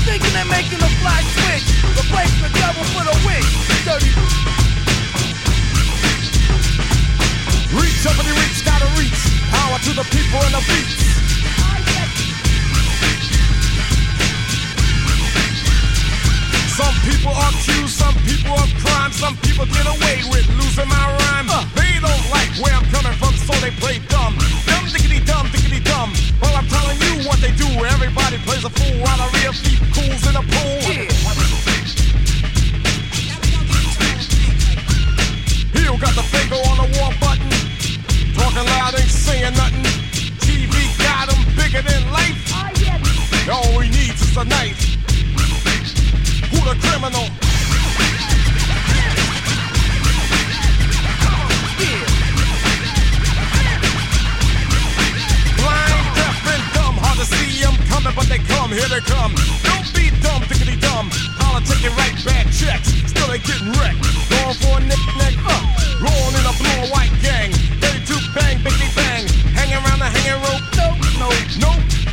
Thinking they're making a flash switch, replacing the devil for the witch. Dirty. Reach up and you reach, gotta reach. Power to the people and the beats. Some people are accused, some people of crime, some people get away with losing my rhyme. They don't like where I'm coming from, so they play dumb. Dumb diggity dumb, diggity dumb. Well, I'm telling you what they do. Everybody plays a fool while a real thief cools in a pool. Yeah. Hill got the finger on the war button. Talking loud, ain't saying nothing. TV got him bigger than life. All he needs is a knife. Who the criminal? Blind, deaf, and dumb. Hard to see them coming, but they come. Here they come. Don't be dumb, diggity dumb. Politicking right, bad checks. Still they getting wrecked. Going for a neck. Rolling in a blue and white gang. Ready to bang, biggity bang. Hanging around the hanging rope. No.